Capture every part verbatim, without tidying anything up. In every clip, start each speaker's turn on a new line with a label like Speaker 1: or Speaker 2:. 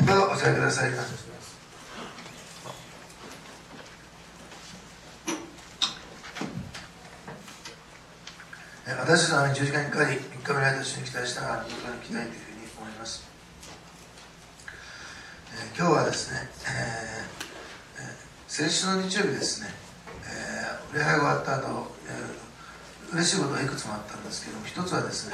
Speaker 1: どうぞお座りください。私たちのじゅうじかんにかかり、みっかめの間と一緒に期待したが、にかいに来たいというふうに思います。えー、今日はですね、えーえー、先週の日曜日ですね、えー、礼拝が終わった後、えー、嬉しいことがいくつもあったんですけども、一つはですね、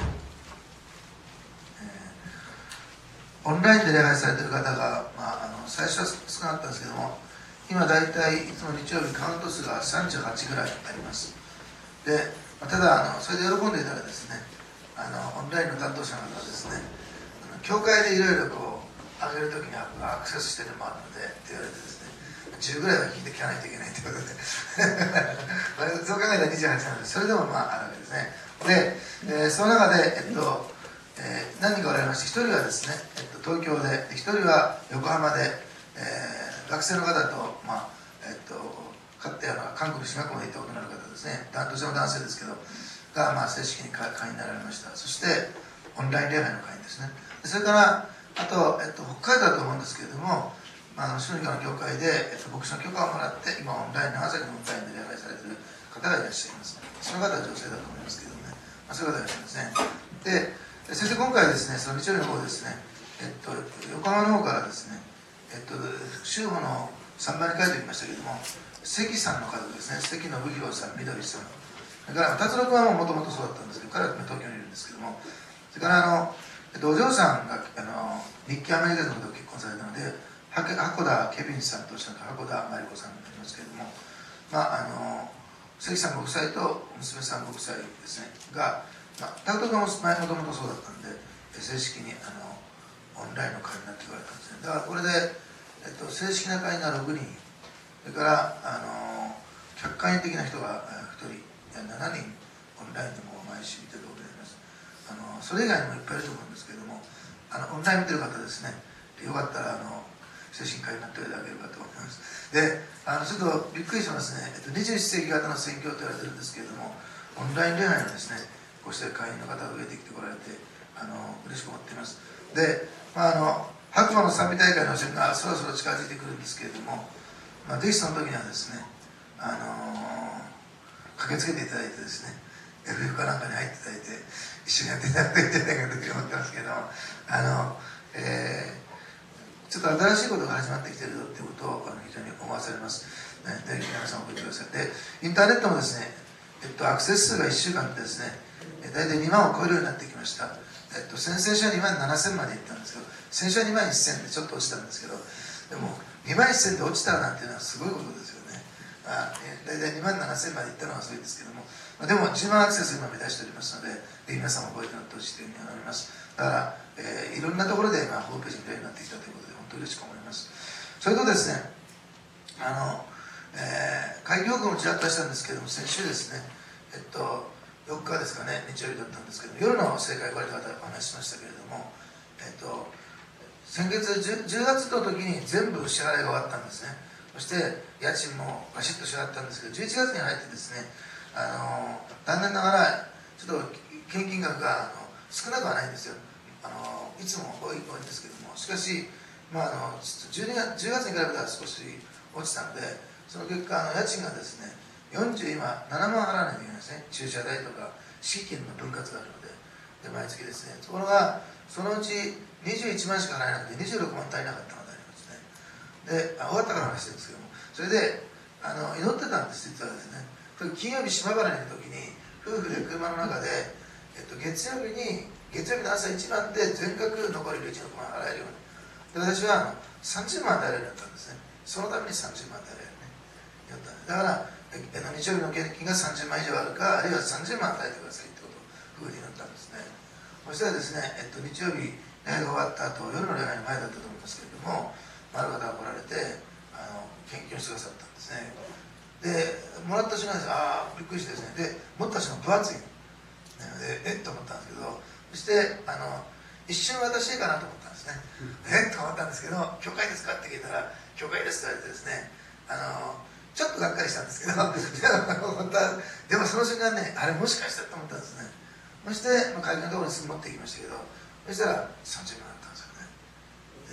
Speaker 1: えー、オンラインで礼拝されている方が、まあ、あの最初は少なかったんですけども、今大体いつも日曜日カウント数がさんじゅうはちぐらいあります。でただあの、それで喜んでいたらですね、あのオンラインの担当者の方はですね、あの教会でいろいろこう上げるときにアクセスしてるのもあるのでって言われてですね、じゅうぐらいは聞いて聞かないといけないということでまあそう考えたらにじゅうはちなので、それでもまああるわけですね。で、えー、その中で、えっとえー、何人かおられまして、ひとりはですね、えっと、東京で、ひとりは横浜で、えー、学生の方と、まあえっとかってあの韓国進学校まで行ったことのある方ですね、担当者の男性ですけどが、まあ、正式に会員になられました。そしてオンライン礼拝の会員ですね。それからあと、えっと、北海道だと思うんですけれども、まあ、あのシノリカの教会で、えっと、牧師の許可をもらって今オンライン長崎のオンラインで礼拝されている方がいらっしゃいます。その方は女性だと思いますけどね、まあ、そういう方がいらっしゃいますね。で先生、今回ですね、その日曜日の方ですね、えっと、横浜の方からですね、えっと、州法のさんばんに書いておきましたけれども、関さんの方ですね、関信弘さん、みどりさん、それから達郎君はもともとそうだったんですけど、彼は東京にいるんですけども、それからあの、えっと、お嬢さんがあの日系アメリカ人の方と結婚されたので、箱田ケビンさんと箱田真理子さんになりますけれども、まあ、あの関さんご夫妻と娘さんご夫妻ですねが、まあ、達郎君ももともとそうだったんで、正式にあのオンラインの会になって言われたんですね。だからこれで、えっと、正式な会がろくにん、それからあの客観的な人がひとり、しちにんオンラインでも毎週見てるわけであります。あのそれ以外にもいっぱいいると思うんですけれども、あのオンライン見てる方ですね、よかったらあの精神科医になっていただければと思います。で、あのちょっとびっくりしますね、えっと、にじゅういっせいき型の宣教と言われてるんですけれども、オンライン礼拝のですね、こうして会員の方が増えてきてこられて、あの嬉しく思っています。で、まあ、あの白馬の賛美大会の予選がそろそろ近づいてくるんですけれども、まあ、ぜひその時にはですね、あのー、駆けつけていただいてですね、エフエフ かなんかに入っていただいて、一緒にやっていただくといいんじゃないかというふうに思ってますけれども、あの、えー、ちょっと新しいことが始まってきているということをあの非常に思わされます。ね、ぜひ皆さん覚えてください。で、インターネットもですね、えっと、アクセス数がいっしゅうかんでですね、大体にまんを超えるようになってきました。えっと、先々週はにまんななせんまでいったんですけど、先週はにまんせんでちょっと落ちたんですけど、でもにまんせんで落ちたなんていうのはすごいことですよね。まあ、大体にまんななせんまでいったのはすごいですけども、まあ、でもじゅうまんアクセス今目指しておりますので、ぜひ皆さんも覚えておってほしいというふうに思います。だから、えー、いろんなところで、まあ、ホームページみたいになってきたということで、本当に嬉しく思います。それとですね、あの、えー、会議報告もちらっとしたんですけども、先週ですね、えっと、よっかですかね、日曜日だったんですけど、夜の正解言われた方お話ししましたけれども、えっと、先月 10, じゅうがつの時に全部支払いが終わったんですね。そして家賃もバシッと支払ったんですけど、じゅういちがつに入ってですね、あの残念ながらちょっと献金額があの少なくはないんですよ。あのいつも多い多いんですけども、しかし、まあ、あのじゅうがつに比べたら少し落ちたので、その結果あの家賃がですねよんじゅう今ななまん払わないといけないですね。駐車代とか敷金の分割があるので、で毎月ですね。ところがそのうちにじゅういちまんしか払えなくてにじゅうろくまん足りなかったのでありますね。で、あ終わったから話してるんですけども、それであの祈ってたんです、実はですね。金曜日島原にいる時に夫婦で車の中で、えっと、月曜日に月曜日の朝一番で全額残りのいちろくまん払えるように。で私はあのさんじゅうまん与えられるようになったんですね。そのためにさんじゅうまん与えられるね。やったんです。だから日曜日の献金がさんじゅうまん以上あるか、あるいはさんじゅうまん与えてくださいってことを夫婦に祈ったんですね。そしたらですね、えっと、日曜日礼拝が終わった後、夜の礼拝の前だったと思いますけれども、ある方が来られてあの献金をしてくださったんですね。でもらった瞬間です。ああびっくりしてですね、で持った瞬間分厚いなのでえっと思ったんですけど、そしてあの一瞬私かなと思ったんですね、うん、えっと思ったんですけど、教会ですかって聞いたら教会ですって言われてですね、あのちょっとがっかりしたんですけどでもその瞬間ね、あれもしかしたらと思ったんですね。そして、まあ、会議のところにすぐ持っていきましたけど、そしたらさんじゅうまんだったんですよね。であの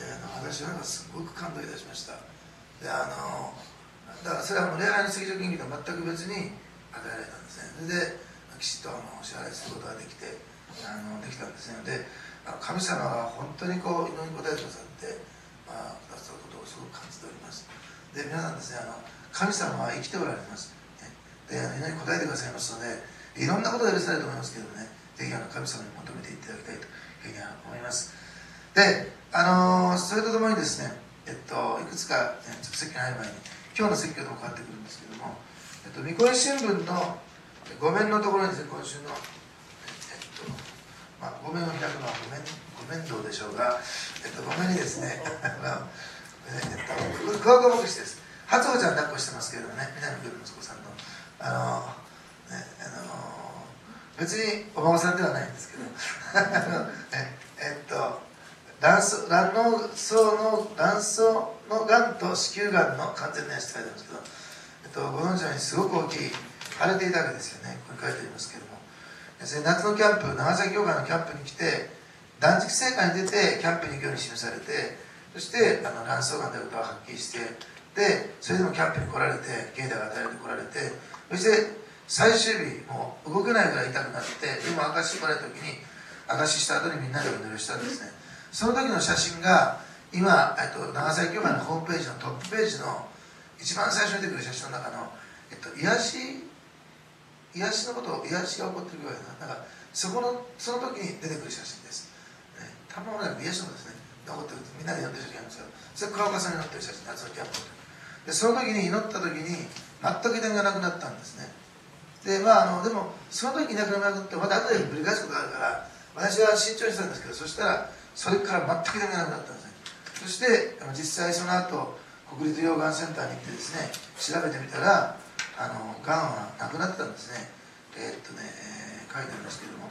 Speaker 1: 私はなんかすごく感動いたしました。であのだからそれはもう礼拝の席上金利と全く別に与えられたんですね。それできちっとあのお支払いすることができてあのできたんですね。で神様が本当にこう祈りに応えてくださって、まあ、くださることをすごく感じております。で皆さんですね、あの神様は生きておられます。で祈りに応えてくださいますので、いろんなことが許されると思いますけどね、ぜひあの神様に求めていただきたいというふうに思います。で、あのー、それとともにですね、えっと、いくつか、ね、ちょっと説教に入る前に今日の説教とも変わってくるんですけども、えっと、御声新聞のご面のところにですね、今週の、えっとまあ、ご面を開くのはご面、ご面堂でしょうが、えっと、ご面にですね、まあえっと、桑子牧師です。初穂ちゃん抱っこしてますけれどもね、南君の息子さんの、あのーねあのー、別にお孫さんではないんですけど、ええっと、卵巣卵の巣の卵巣のがんと子宮がんの完全なやつって書いてあるんですけど、えっと、ご存知のようにすごく大きい腫れていたわけですよね。ここに書いてありますけども、夏のキャンプ、長崎教会のキャンプに来て断食聖火に出てキャンプに行くように示されて、そしてあの卵巣がんであることがはっきりして、でそれでもキャンプに来られて境内が与えられて来られて、そして最終日もう動けないぐらい痛くなって、でも証し来られた時に証しした後にみんなでお祈りをしたんですね。その時の写真が今、えっと、長崎教会のホームページのトップページの一番最初に出てくる写真の中の、えっと、癒し癒しのことを癒しが起こっているぐらいな、なんかそこのその時に出てくる写真です、ね、たまらなく癒しのですね残ってる、みんなでやってる写真なんですよ。それ桑岡さんに載ってる写真、夏のキャンプで、その時に祈った時に全く痛みがなくなったんですね。でまああのでもその時いなくなくなってまた後で繰り返すことがあるから、私は慎重にしたんですけど、そしたらそれから全く痛みがなくなったんですね。そして実際その後国立医療がんセンターに行ってですね調べてみたら、あのがんはなくなってたんですね。えー、っとね、えー、書いてありますけども、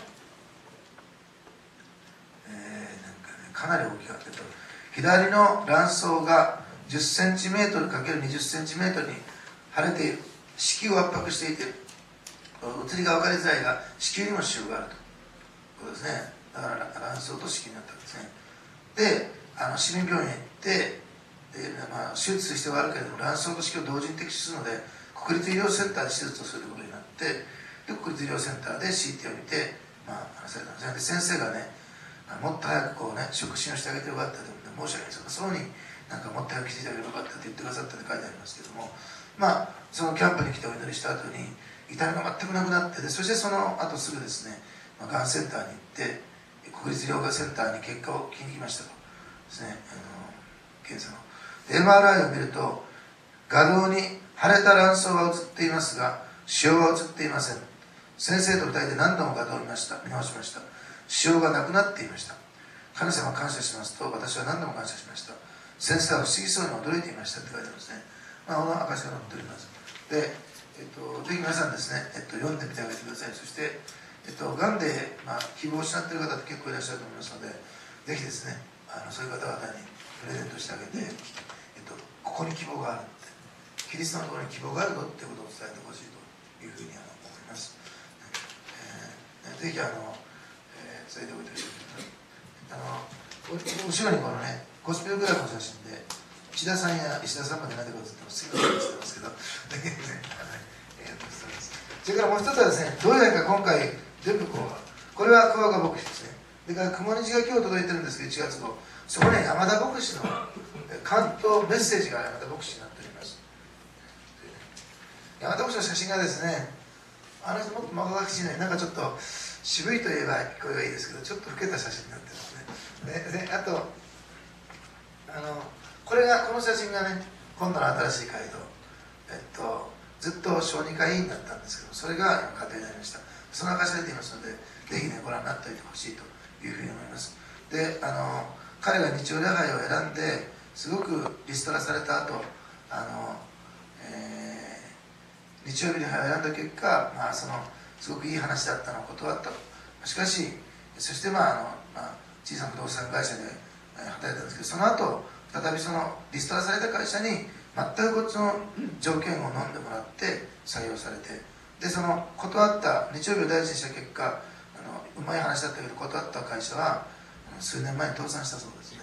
Speaker 1: えー、なんかねかなり大きかったと。左の卵巣がじゅっセンチメートル ×にじゅっセンチメートル に腫れている、子宮を圧迫していて写りが分かりづらいが子宮にも腫瘍があるということですね。だから卵巣と子宮になったんですね。であの市民病院へ行って、で、まあ、手術する必要があるけれども卵巣と子宮を同時に摘出するので国立医療センターで手術をすることになって、で国立医療センターで シーティー を見て、まあ、話されたんですね。で先生がね、もっと早くこうね触診をしてあげてよかったと、申し訳ないですが、そうになんかもっと早く来ていただければよかったって言ってくださったって書いてありますけども、まあそのキャンプに来てお祈りした後に痛みが全くなくなって、でそしてその後すぐですね、まあ、がんセンターに行って国立医療がんセンターに結果を聞きに来ましたとですね、あの検査の エムアールアイ を見ると画像に腫れた卵巣が写っていますが腫瘍は写っていません。先生とふたりで何度も画像を見ました見直しました。腫瘍がなくなっていました。神様感謝しますと私は何度も感謝しました。先生は不思議そうに驚いていましたって書いてあるんですね。まあ、この証が載っております。で、えっと、ぜひ皆さんですね、えっと、読んでみてあげてください。そして、えっと、がんで、まあ、希望を失っている方って結構いらっしゃると思いますので、ぜひですね、あのそういう方々にプレゼントしてあげて、えっと、ここに希望があるって、キリストのところに希望があるぞっていうことを伝えてほしいというふうに思います。えー、ぜひあの、えー、伝えておいてほしいと思います。あの後ろにこのねゴスペルグラフの写真で千田さんや石田さんまで何でか写ってますすぐに写ってますけど、ねえー、それからもう一つはですね、どうやらか今回全部こうこれは桑岡牧師ですね。それから雲虹が今日届いてるんですけどいちがつごう、そこに山田牧師の関東メッセージが山田牧師になっております。山田牧師の写真がですね、あの人もっと若々しいね、なんかちょっと渋いといえば声がいいですけどちょっと老けた写真になってますね。でであとあのこれがこの写真がね今度の新しい街道、えっと、ずっと小児科医院だったんですけどそれが今家庭になりました。その証が出ていますのでぜひねご覧になっておいてほしいというふうに思います。であの彼が日曜礼拝を選んですごくリストラされた後あの、えー、日曜日礼拝を選んだ結果、まあ、そのすごくいい話だったのを断ったと。しかしそしてまああの、まあ、小さな不動産会社で働いたんですけど、その後再びそのリストラされた会社に全くこっちの条件を飲んでもらって採用されて、でその断った日曜日を大事にした結果、あのうまい話だったけど断った会社は数年前に倒産したそうですね。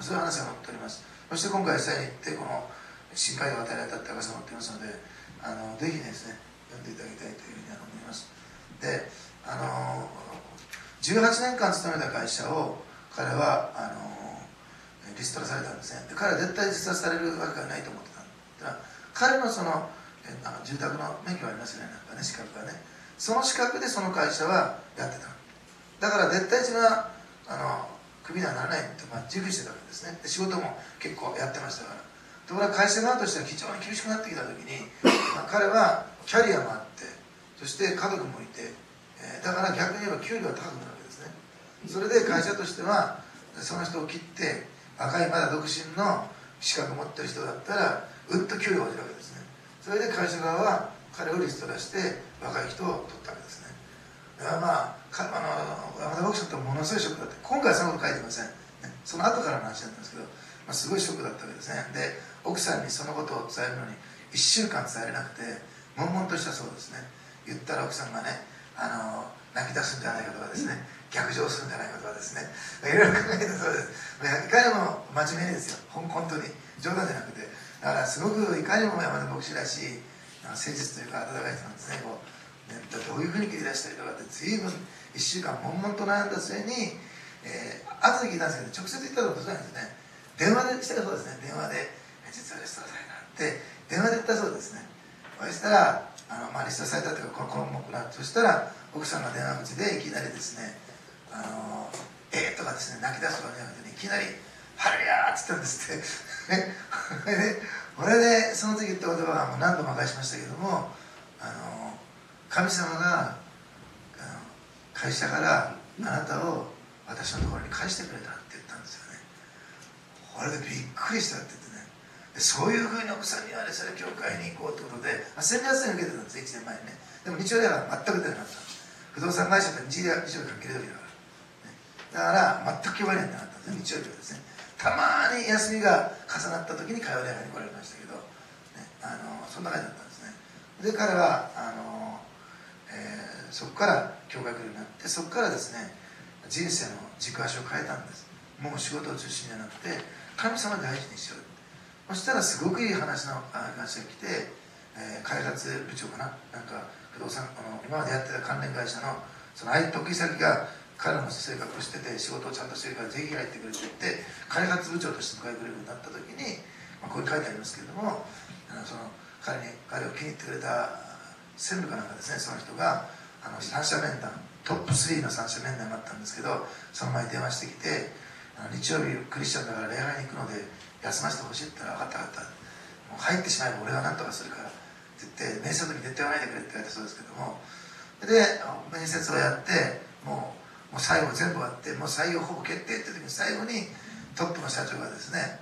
Speaker 1: そういう話が載っております。そして今回実際に行ってこの新街道が与えられたって証が載っていますので、あのぜひですね読んでいただきたいというふうに思います。で、あのじゅうはちねんかん勤めた会社を彼はあのリストラされたんですね。で彼は絶対リストラされるわけがないと思ってたんだ。彼のそのあの住宅の免許がありますよね、なんかね、資格がね、その資格でその会社はやってた。だから絶対自分はあのクビにはならないって、まあ、自負してたわけですね。で仕事も結構やってましたから。ところが会社側としては非常に厳しくなってきた時に、まあ、彼はキャリアもあって、そして家族もいて、えー、だから逆に言えば給料は高くなるわけですね。それで会社としてはその人を切って若いまだ独身の資格を持ってる人だったらうんと給料が落ちるわけですね。それで会社側は彼をリストラして若い人を取ったわけですね。だからまああの山田牧師ってものすごいショックだって、今回はそのこと書いてません、ね、その後からの話なんですけど、まあ、すごいショックだったわけですね。で奥さんにそのことを伝えるのにいっしゅうかん伝えれなくて悶々としたそうですね。言ったら奥さんがね、あの泣き出すんじゃないかとかですね、逆上するんじゃないかとかですね、いろいろ考えてそうです。いかにも真面目にですよ、本当に冗談じゃなくて。だからすごくいかにも山田牧師らしい誠実というか温かい人なんですね。こうね、どういうふうに切り出したりとかって随分いっしゅうかん悶々と悩んだ末に、えー、後で聞いたんですけど直接言ったことじゃないんですね。電話でしたらそうですね、電話で実はリストラされたって電話で言ったそうですね。そしたらあの、まあ、リストラされたというかこの項目が、そしたら奥さんが電話口でいきなりですね、あのえー、とかですね泣き出すとかじゃなくて、ね、いきなり「ハレヤー」っつったんですってこれでその時言った言葉はもう何度も返しましたけども、あの神様があの会社からあなたを私のところに返してくれたって言ったんですよね。これでびっくりしたって言ってね、でそういうふうに奥さんに言われ、それ教会に行こうってことで、まあ、洗礼発言受けてたんですいちねんまえにね。でも日曜日は全く出なかった。不動産会社と日曜日関係る時だから、ね、だから全く呼ばれなかったんですね、日曜日はですね。たまに休みが重なった時に火曜礼拝に来られましたけど、ね、あのそんな感じだったんですね。で彼はあの、えー、そこから教会来るようになって、そこからですね人生の軸足を変えたんです。もう仕事を中心じゃなくて神様大事にしよう。そしたらすごくいい話の話が来て、えー、開発部長かな、なんか不動産あの今までやってた関連会社のその相手得意先が彼の性格を知ってて仕事をちゃんとしてるからぜひ入ってくれって言って開発部長として迎えてくれるようになった時に、まあ、ここに書いてありますけれども、あのその彼に彼を気に入ってくれた専務かなんかですね、その人があの三者面談トップスリーの三者面談があったんですけど、その前に電話してきて「あの日曜日クリスチャンだから礼拝に行くので休ませてほしい」って言ったら「分かった分かった、もう入ってしまえば俺が何とかするから」って言って面接の時絶対言わないでくれって言われたそうですけども、で面接をやってもうもう最後全部終わってもう採用ほぼ決定って時に最後にトップの社長がですね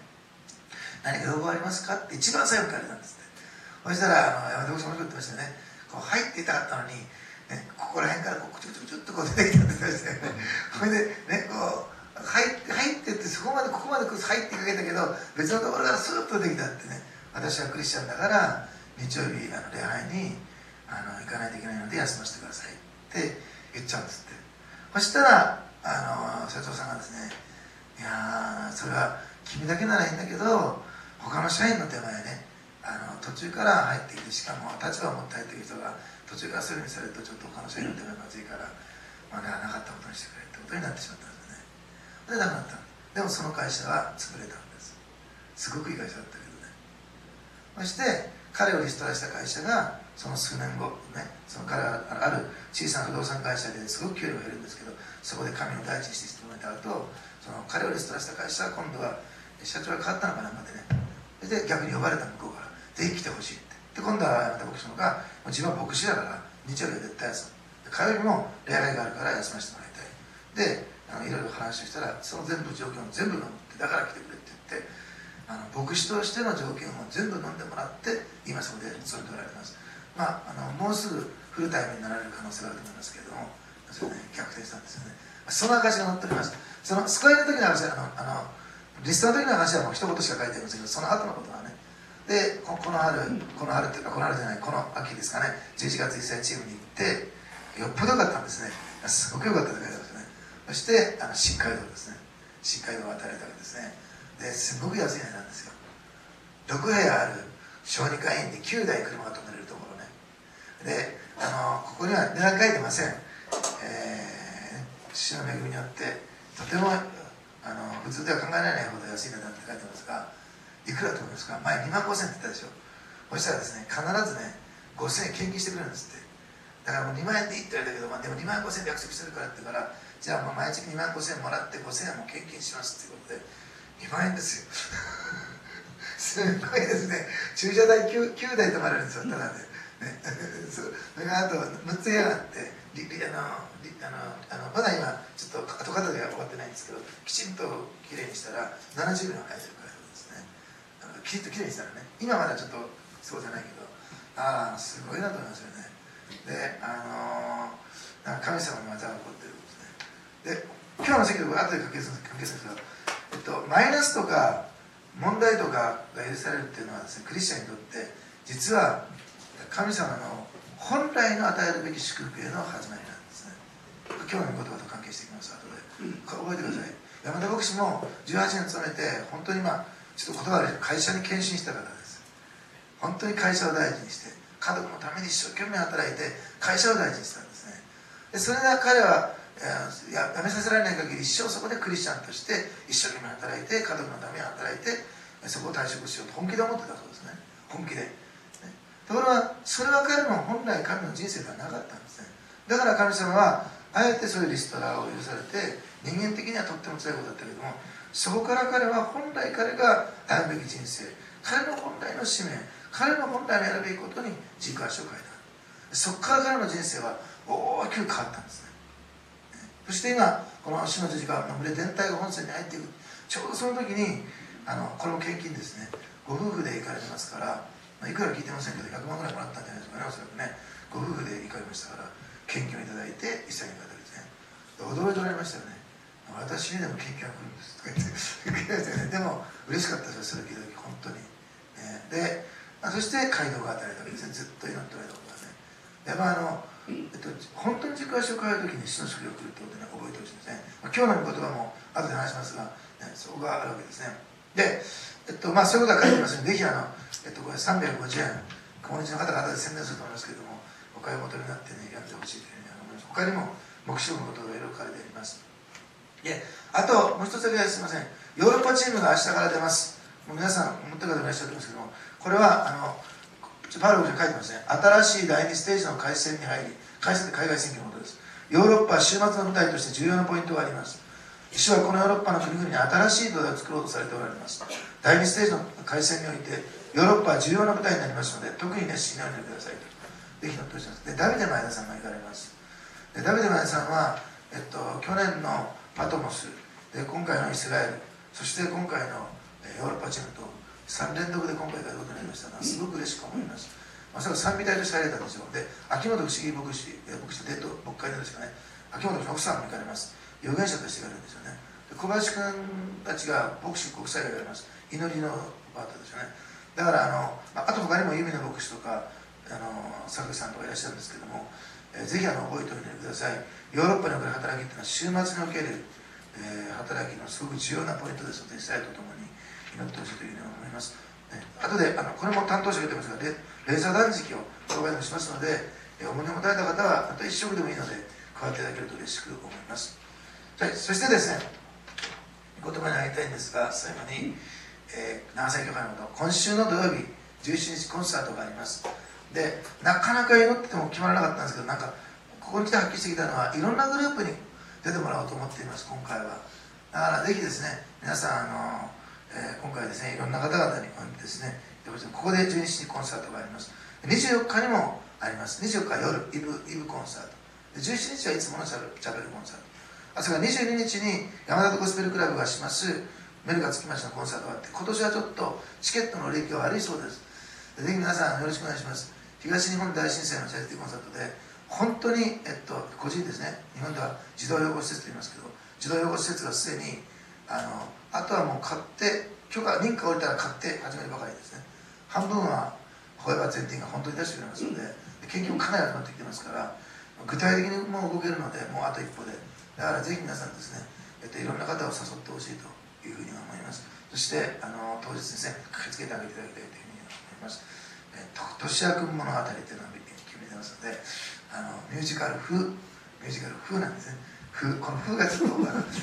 Speaker 1: 「何か要望ありますか?」って一番最後に聞かれたんですって。そしたらあの山田牧師も言ってましたよね、こう入っていたかったのに、ね、ここら辺からこうクチュクチュクチュっとこう出てきたって言ってましたよね。それでねこう入って入ってってそこまでここまで入ってかけたけど別のところからスーッと出てきたってね、私はクリスチャンだから日曜日あの礼拝にあの行かないといけないので休ませてくださいって言っちゃうんですって。そしたらあの社長さんがですね、いやそれは君だけならいいんだけど他の社員の手前ね、あの途中から入ってきてしかも立場を持って入ってくる人が途中からそういうふうにされるとちょっと他の社員の手前まずいから、まあ、なかったことにしてくれってことになってしまったんですね。でなくなった。でもその会社は潰れたんです。すごくいい会社だったけどね。そして彼をリストラした会社がその数年後ね、その彼はある小さな不動産会社ですごく給料が減るんですけど、そこで神を大事にしてもらった後、その彼をリストラした会社は今度は社長が変わったのかなんかでね、それで逆に呼ばれた向こうからぜひ来てほしいって。で今度は山田牧師のが自分は牧師だから日曜日は絶対休む、火曜日も礼拝があるから休ませてもらいたいで、あのいろいろ話をしたらその全部条件を全部飲んでだから来てくれって言って、あの牧師としての条件を全部飲んでもらって今そこでそれとられます。まあ、あのもうすぐフルタイムになられる可能性があると思いますけれども、それね逆転したんですよね。その証が載っております。その救いの時の話はあのあのリストの時の話はもう一言しか書いてありませんけど、その後のことはね、で こ, この春この春っていうかこの春じゃないこの秋ですかね、じゅういちがつ実際チームに行ってよっぽどよかったんですね。すごくよかったって書いてあるんですよね。そしてあの新街道ですね、新街道が与えられたわけですね。 ですごく安い値段ですよ。ろく部屋ある小児科医院できゅうだい車が止めれるところね。で、あのここには値段書いてません。えー、父の恵みによってとてもあの普通では考えられないほど安い値段って書いてますが、いくらと思いますか？前にまんごせんって言ったでしょ。そしたらですね、必ずねごせんえん献金してくれるんですって。だからもうにまんえんでいいって言われたけど、まあ、でもにまんごせんで約束してるからって言うから、じゃあもう毎月にまんごせんもらってごせんえんも献金しますっていうことでにまんえんですよ。すごいですね。駐車代 9, 9台止まれるんですよ、ただで、ね、それからあとむっつ部屋があってリリあのリあのあのまだ今ちょっと後片付けが終わってないんですけど、きちんときれいにしたらななじゅうびょうが入るからですね。きちんときれいにしたらね、今まだちょっとそうじゃないけど、ああすごいなと思いますよね。で、あのー、神様の技が起こっていることですね。で、今日の説教は後で関係するんですけど、えっと、マイナスとか問題とかが許されるっていうのはですね、クリスチャンにとって実は神様の本来の与えるべき祝福への始まりなんですね。今日の言葉と関係していきます。後で覚えてください。山田牧師もじゅうはちねん勤めて、本当にまあちょっと言葉で会社に献身した方です。本当に会社を大事にして家族のために一生懸命働いて会社を大事にしたんですね。でそれが彼はやめさせられない限り一生そこでクリスチャンとして一生懸命働いて家族のために働いてそこを退職しようと本気で思ってたそうですね。本気で、ね、ところがそれは彼の本来神の人生ではなかったんですね。だから神様はあえてそういうリストラを許されて、人間的にはとっても辛いことだったけども、そこから彼は本来彼が歩むべき人生、彼の本来の使命、彼の本来のやるべきことに軸足を変えた。そこから彼の人生は大きく変わったんですね。そして今この主の十字架の群れ全体が本線に入っていく、ちょうどその時にあのこれも献金ですね。ご夫婦で行かれてますから、まあ、いくら聞いてませんけどひゃくまんぐらいもらったんじゃないですかね、おそらくね。ご夫婦で行かれましたから献金をいただいて一切に行かれたですね。驚いておられましたよね。私にでも献金が来るんですとか言ってでも嬉しかったですよ、それ聞いた時本当に、ね、でそして街道が与えたわけですね。ずっと祈っておられたことがね。でまああのえっと、本当に軸足を変えるときに死の祝福が来るということを、ね、覚えてほしいですね。まあ、今日の言葉も後で話しますが、ね、そこがあるわけですね。で、えっとまあ、そういうことは書いてますので、ぜひあの、えっと、これさんびゃくごじゅうえん、小日の方々で宣伝すると思いますけれども、お買い求めになってね、やってほしいというふうに思います。他にも目標のことがいろいろ書かれてあります。で、あともう一つだけすみません。ヨーロッパチームが明日から出ます。もう皆さん思った方もいらっしゃると思いますけども、これはあのパウロに書いてますね。新しい第二ステージの開戦に入り、開戦って海外選挙のことです。ヨーロッパは終末の舞台として重要なポイントがあります。主はこのヨーロッパの国々に新しい土台を作ろうとされておられます。第二ステージの開戦において、ヨーロッパは重要な舞台になりますので、特に熱心にお祈りくださいと。ぜひ乗ってほしいです。で、ダビデ前田さんが行かれます。で、ダビデ前田さんは、えっと、去年のパトモス、で今回のイスラエル、そして今回のヨーロッパチームと、さん連続で今回がどうとなりましたのはすごく嬉しく思います。まさか賛美隊として入れたんですよ。で、秋元不思議牧師、牧師伝統牧会のですかね、秋元の奥さんも行かれます。預言者として行かれるんですよね。で小林君たちが牧師国際をやります。祈りのパートですよね。だからあの、あと他にも有名な牧師とか、あの作家さんとかいらっしゃるんですけども、えー、ぜひあの覚えておいてください。ヨーロッパにおける働きっていうのは週末における、えー、働きのすごく重要なポイントですので、イスラエルとともに祈ってほしいというふうに思います。ね、後であのこれも担当者が言ってますが、レーザー断食をプロバイドしますので、えー、お胸を持たれた方はあと一食でもいいので加わっていただけると嬉しく思います。はい、そしてですね、言葉にあげたいんですが、最後に、えー、長崎教会のこと、今週の土曜日じゅうしちにちコンサートがあります。で、なかなか祈ってても決まらなかったんですけど、なんかここに来てはっきりしてきたのは、いろんなグループに出てもらおうと思っています。今回はだからぜひですね、皆さんあの、えー、今回ですね、いろんな方々にですね、ここでじゅうににちにコンサートがあります。にじゅうよっかにもあります。にじゅうよっか夜イブ、イブコンサートで、じゅうしちにちはいつものチャペルコンサート、あそれからにじゅうににちに山田ゴスペルクラブがしますメルがつきましたのコンサートがあって、今年はちょっとチケットの売れ行きが悪いそうです。ぜひ皆さんよろしくお願いします。東日本大震災のチャリティーコンサートで本当に、えっと、個人ですね、日本では児童養護施設と言いますけど、児童養護施設がすでにあのあとはもう買って許可認可を下りたら買って始めるばかりですね。半分はホエバー全店が本当に出してくれますので、研究もかなり集まってきてますから、具体的にもう動けるので、もうあと一歩で、だからぜひ皆さんですね、えっと、いろんな方を誘ってほしいというふうに思います。そしてあの当日ですね、駆けつけてあげていただきたいというふうに思います。えと俊也君物語というのを決めてますので、あのミュージカル風ミュージカル風なんですね。風この風がちょっとあのえっ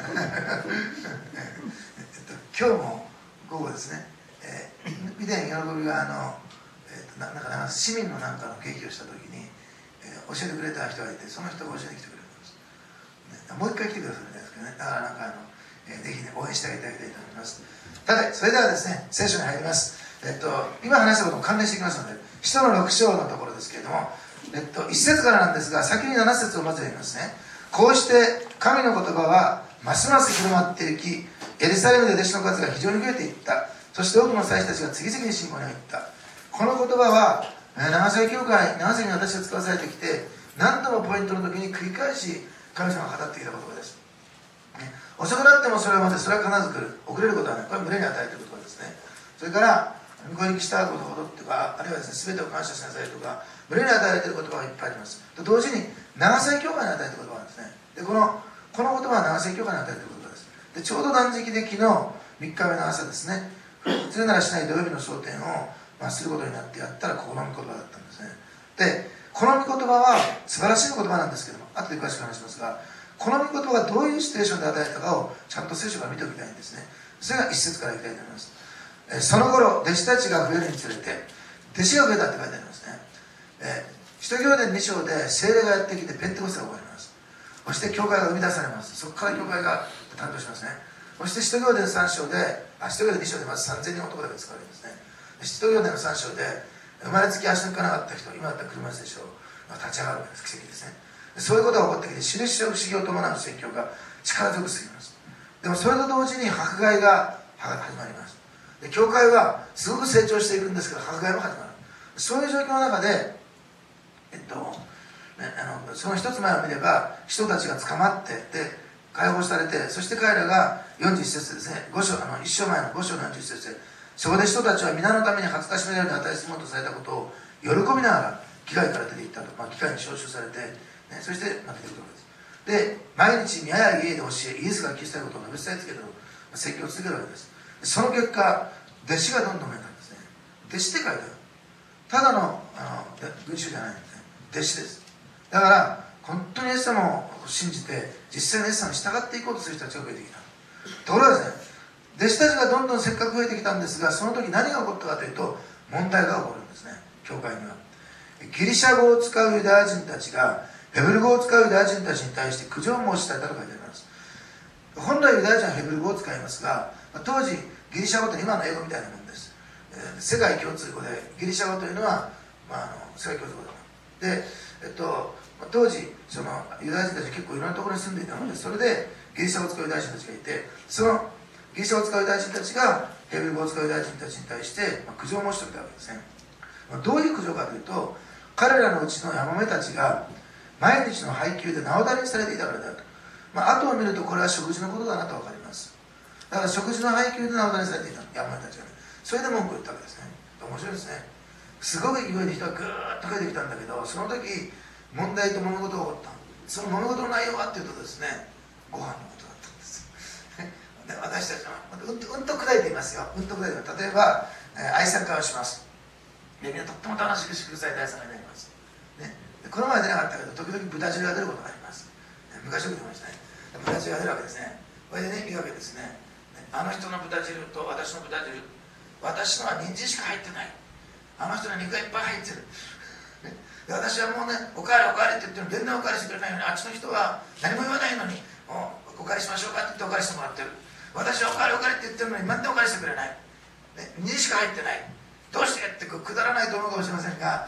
Speaker 1: と今日も午後ですね、えー、以前喜びがあの、えー、とななんか市民のなんかの劇をした時に、えー、教えてくれた人がいて、その人が教えてきてくれたんです、ね、もう一回来てくださるみたいですけどね。だからなんかあの、えー、ぜひね応援してあげてあげたいと思います。ただそれではですね、聖書に入ります。えっと今話したことも関連してきますので、使徒のろく章のところですけれども、えっといち節からなんですが、先になな節をまず読みますね。こうして神の言葉はますます広まっていき、エルサレムで弟子の数が非常に増えていった。そして多くの祭司たちが次々に信仰に入った。この言葉は長崎教会、長崎に私が使わされてきて、何度もポイントの時に繰り返し神様が語ってきた言葉です、ね、遅くなってもそれはまたそれは必ず来る。遅れることはね、これは群れに与えている言葉ですね。それから御意に従うことほどとか、あるいはですね、全てを感謝しなさいとか、群れに与えられている言葉がいっぱいあります。と同時に長崎教会に与えている言葉なんですね。でこのこの言葉は長崎教会に与えている言葉です。でちょうど断食で昨日みっかめの朝ですね、普通ならしない土曜日の昇天を、まあ、することになってやったら、この御言葉だったんですね。でこの御言葉は素晴らしい言葉なんですけども、後で詳しく話しますが、この御言葉がどういうシチュエーションで与えたかをちゃんと聖書から見ておきたいんですね。それが一節からいきたいと思います。えその頃弟子たちが増えるにつれて、弟子が増えたって書いてありますね。え使徒行伝に章で聖霊がやってきてペンテコステが起こります。そして教会が生み出されます。そこから教会が誕生しますね。そして使徒行伝さん章で、あ使徒行伝に章でまずさんぜんにん男だけ使われるんですね。使徒行伝のさん章で生まれつき足のいかなかった人、今だったら車椅子でしょう、立ち上がるわけです。奇跡ですね。そういうことが起こってきて、印と不思議を伴う宣教が力強く過ぎます。でもそれと同時に迫害が始まります。で教会はすごく成長していくんですけど、迫害も始まる。そういう状況の中で、えっとね、あのその一つ前を見れば、人たちが捕まってで解放されて、そして彼らがよんじゅういち節ですね、ご章あのいっ章前のご章のよんじゅういち節で、そこで人たちは皆のために恥ずかしめられるに値するものとされたことを喜びながら機械から出ていったと、まあ、機械に招集されて、ね、そして、まあ、出てくるわけです。で毎日宮や家で教え、イエスが消したいことを述べ伝えつけて説教を続けるわけです。その結果、弟子がどんどん増えたんですね。弟子って書いてある。ただのあの群衆じゃないんですね。弟子です。だから本当にイエス様を信じて実際のイエス様に従っていこうとする人たちが増えてきた。ところがですね、弟子たちがどんどんせっかく増えてきたんですが、その時何が起こったかというと、問題が起こるんですね。教会にはギリシャ語を使うユダヤ人たちがヘブル語を使うユダヤ人たちに対して苦情を申し立てたと書いてあります。本来ユダヤ人はヘブル語を使いますが、当時ギリシャ語って今の英語みたいなものです。世界共通語で、ギリシャ語というのは、まあ、あの世界共通語だで、えっと、当時そのユダヤ人たち結構いろんなところに住んでいたので、それでギリシャ語を使うユダヤ人たちがいて、そのギリシャ語を使うユダヤ人たちがヘブル語を使うユダヤ人たちに対して、まあ、苦情を申し立てたわけですね。まあ、どういう苦情かというと、彼らのうちのヤモメたちが毎日の配給で縄張りにされていたからだと。まあ後を見るとこれは食事のことだなと分かります。だから食事の配給で縄張りにされていたヤモメたちがね、それで文句を言ったわけですね。面白いですね。すごく勢いで人がぐーっと増えてきたんだけど、その時問題と揉め事が起こった。その揉め事の内容はっていうとですね、ご飯のことだったんですで私たちはうんと、うんと砕いていますよ。うんと砕いています。例えば、えー、愛さん会をします。でみんなとっても楽しく祝福された愛さんがになります、ね、でこの前出なかったけど時々豚汁が出ることがあります、ね、昔よく出ましたね。豚汁が出るわけですね。これでね、いいわけですね。あの人の豚汁と私の豚汁、私のは人参しか入ってない、あの人の肉がいっぱい入ってる、ね、で私はもうね、おかわりおかわりって言っても全然おかわりしてくれないのに、あっちの人は何も言わないのに、もうおかわりしましょうかって言っておかわりしてもらってる。私はおかわりおかわりって言ってるのに全然おかわりしてくれない、ね、人参しか入ってない、どうしてってくだらないと思うかもしれませんが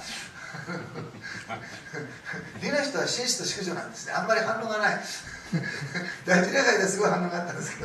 Speaker 1: リの人は紳士と淑女なんですね。あんまり反応がない大事礼拝ですごい反応があったんですけど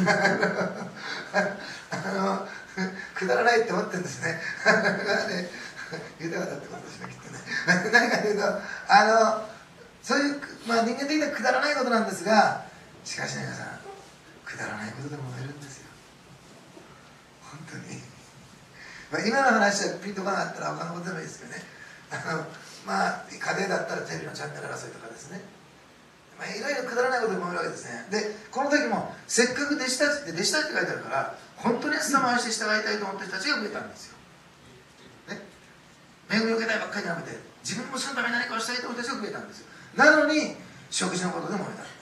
Speaker 1: あのくだらないって思ってるんですね豊かだってことですね、きっとね何かというと、あのそういう、まあ、人間的にはくだらないことなんですが、しかしね、皆さんくだらないことでも言えるんですよ、本当に。まあ、今の話はピンとこなかったら他のことでもいいですけどね、あのまあ家庭だったらテレビのチャンネル争いとかですね、 まあ、いろいろくだらないことが多いわけですね。でこの時もせっかく弟子たちって弟子たちって書いてあるから本当にイエス様を愛して従いたいと思ってる人たちが増えたんですよ、ね、恵みを受けたいばっかりじゃなくて自分もそのために何かをしたいと思ってる人が増えたんですよ。なのに食事のことで揉めたんです、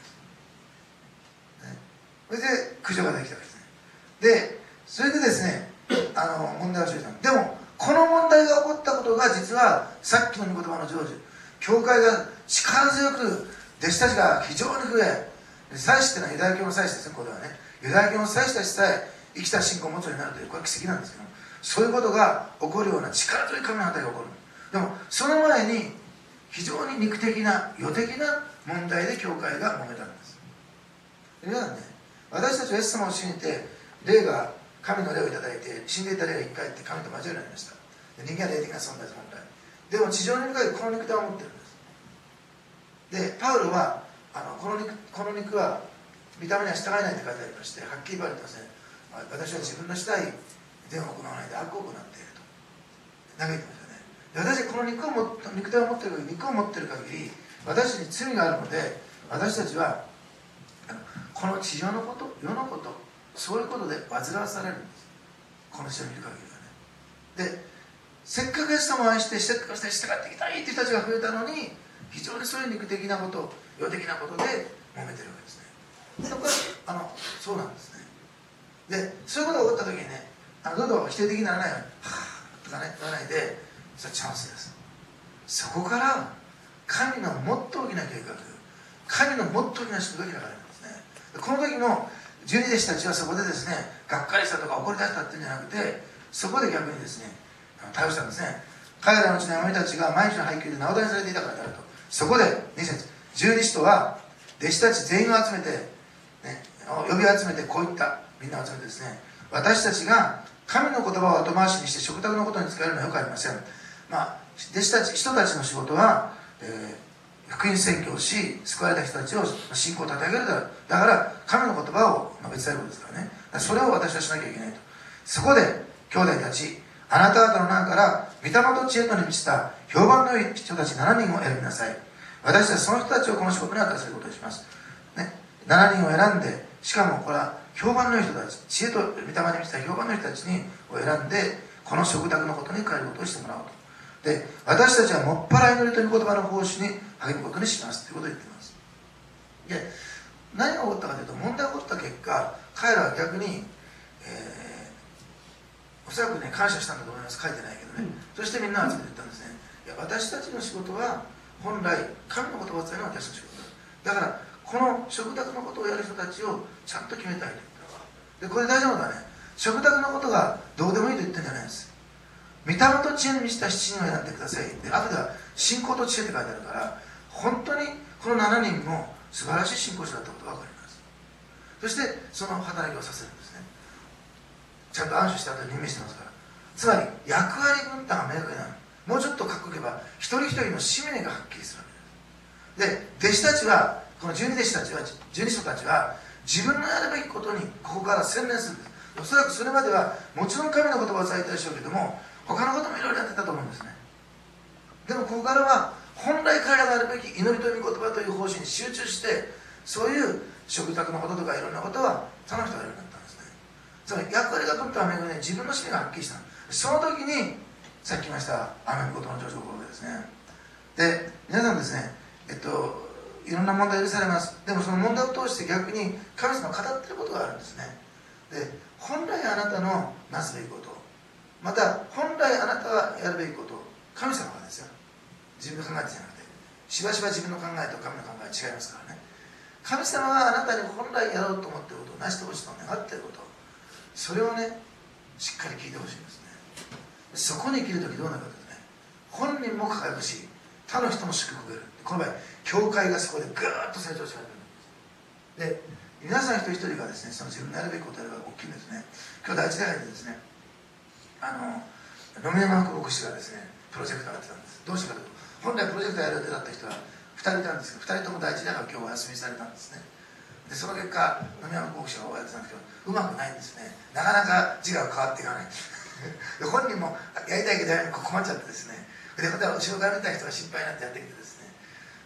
Speaker 1: ね、それで苦情ができたわけですね。でそれでですねあの問題を生じた。でもこの問題が起こったことが実はさっきの御言葉の成就、教会が力強く弟子たちが非常に増え、祭司っていうのはユダヤ教の祭司ですね。これはねユダヤ教の祭司たちさえ生きた信仰を持つようになるという、これは奇跡なんですけど、そういうことが起こるような力強い神の働きが起こる。でもその前に非常に肉的な世的な問題で教会が揉めたんです。皆さんね、私たちはイエス様を信じて霊が神の霊をいただいて死んでいた霊が一回って神と交わりになりました。人間は霊的な存在です本来。でも地上にいる限りこの肉体を持ってるんです。でパウロはあのこの 肉, この肉は見た目には従えないって書いてありまして、はっきり言われてますね。私は自分のしたい善を行わないで悪を行っていると嘆いてますよね。で私はこの肉をも肉体を持っている限り肉を持っている限り私に罪があるので、私たちはあのこの地上のこと世のことそういうことで煩わされるんです。この地上にいる限りはね。でせっかくイエス様を愛してせっかくして従っていきたいっていう人たちが増えたのに、非常にそういう肉的なこと世的なことで揉めてるわけですね。でこれあのそうなんですね。でそういうことが起こった時にね、あのどんどん否定的にならないように「はぁ」とかね言わないで、それはチャンスです。そこから神のもっと大きな計画、神のもっと大きな仕事が開かれるんですね。この時の十二弟子たちはそこでですね、がっかりしたとか怒り出したっていうんじゃなくて、そこで逆にですね対応したんですね。彼らのうちの嫁たちが毎日の配給で名を出されていたからであると。そこでに節、十二使徒は弟子たち全員を集めて、ね、呼び集めてこういった、みんなを集めてですね、私たちが神の言葉を後回しにして食卓のことに使えるのはよくありません。まあ弟子たち人たちの仕事は、えー、福音宣教をし救われた人たちを信仰を立て上げるだろう。だから神の言葉を述べ伝えることですからね。だからそれを私はしなきゃいけないと。そこで兄弟たち、あなた方の中から御霊と知恵とに満ちた評判の良い人たちしちにんを選びなさい。私はその人たちをこの仕事に与えさせることにします、ね、しちにんを選んで、しかもこれは評判の良い人たち、知恵と御霊に満ちた評判の良い人たちにを選んで、この食卓のことに変えることをしてもらおうと。で私たちはもっぱら祈りと御言葉の奉仕に励むことにしますということを言っています。で何が起こったかというと、問題が起こった結果、彼らは逆に、えー、おそらくね感謝したんだと思います。書いてないけどね、うん、そしてみんな集めていったんですね。いや私たちの仕事は本来神の言葉を伝えるのが私の仕事だ。だからこの食卓のことをやる人たちをちゃんと決めたいと言ったわ。でこれ大事なのはね、食卓のことがどうでもいいと言ってるんじゃないんです。御霊と知恵に満ちたしちにんを選んでください。で後では信仰と知恵って書いてあるから、本当にこのななにんも素晴らしい信仰者だったことが分かります。そしてその働きをさせるんですね。ちゃんと暗守した後に任命してますから。つまり役割分担が明確になる。もうちょっとかっこよく言えば一人一人の使命がはっきりするわけです。で弟子たちはこの十二弟子たちは十二使徒たちは自分のやるべきことにここから専念するんです。おそらくそれまではもちろん神の言葉を伝えたでしょうけども、他のこともいろいろやってたと思うんですね。でもここからは本来彼らがやるべき祈りと御言葉という方針に集中して、そういう食卓のこととかいろんなことは他の人がやるようになったんですね。つまり役割が分担をめぐり自分の使命がはっきりした。その時にさっき言いました雨のことの上昇心ですね。で皆さんですね、えっといろんな問題許されます。でもその問題を通して逆に神様が語っていることがあるんですね。で本来あなたのなすべきこと、また本来あなたがやるべきこと、神様がですよ、自分の考えてじゃなくて、しばしば自分の考えと神の考えは違いますからね。神様があなたに本来やろうと思っていることを成してほしいと願っていること、それをねしっかり聞いてほしいんですね。そこに生きるときどうなるかというとね、本人も輝くし他の人も祝福を得る。この場合教会がそこでぐーっと成長し始めるんです。で皆さん一人一人がですね、その自分のやるべきことをやれば大きいんですね。今日第一大会でですね、あの野見山牧師がですねプロジェクターをやってたんです。どうしてかというと、本来プロジェクターやる予定だった人はふたりいたんですけど、ふたりとも第一大会今日お休みされたんですね。でその結果野見山牧師がやってたんですけど、うまくないんですね。なかなか字が変わっていかないで本人もやりたいけどやりに困っちゃってですね、でまた後ろから見た人が心配になってやってきてですね、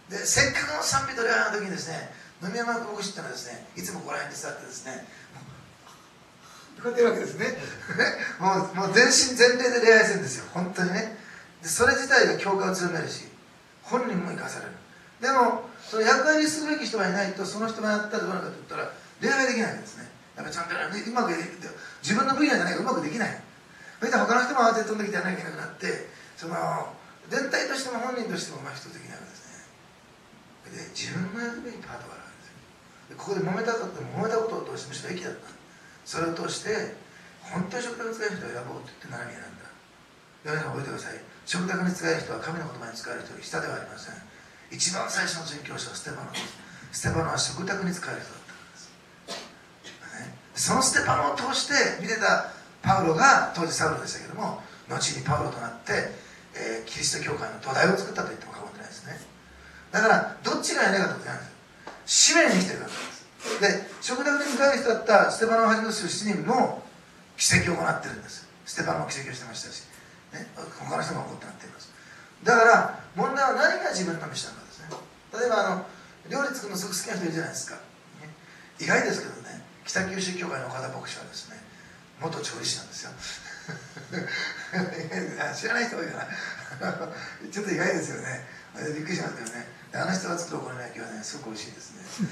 Speaker 1: でせっかくの賛美と礼拝の時にですね、野宮山牧師っていうのはですね、いつもここら辺に座ってですね、こうやってやるわけですねもうもう全身全霊で礼拝するんですよ、本当にね。でそれ自体が教会を強めるし、本人も生かされる。でもその役割するべき人がいないと、その人がやったらどうなるかといったら礼拝できないわけですね。やっぱちゃんとやらない、うまく自分の分野じゃないからうまくできない。そして他の人も慌てて飛んできてやらなきゃいけなくなって、その全体としても本人としてもうまい人できないわけですね。で自分のやるべきパートがあるわけですよ。でここで揉めたかっても揉めたことを通してむしろ益だった。それを通して本当に食卓に使える人を選ぼうって言って並びなんだ。皆さん覚えてください。食卓に使える人は神の言葉に使える人は下ではありません。一番最初の宣教師はステパノです。ステパノは食卓に使える人だったんです、ね、そのステパノを通して見てたパウロが、当時サウロでしたけども、後にパウロとなって、えー、キリスト教会の土台を作ったと言っても過言でないですね。だからどっちがやれなかったことじゃないんですよ。使命に生きてるからです。で食卓に使える人だったステパノをはじめとするしちにんも奇跡を行ってるんです。ステパノも奇跡をしてましたし、ね、他の人も起こってなっています。だから問題は何が自分のミッションかですね。例えばあの料理作るのすごく好きな人いるじゃないですか、ね、意外ですけどね、北九州教会の岡田牧師はですね、元調理師なんですよ知らない人多いかなちょっと意外ですよね。びっくりしますけどね。あの人が作るお好み焼きはね、すごく美味しいですね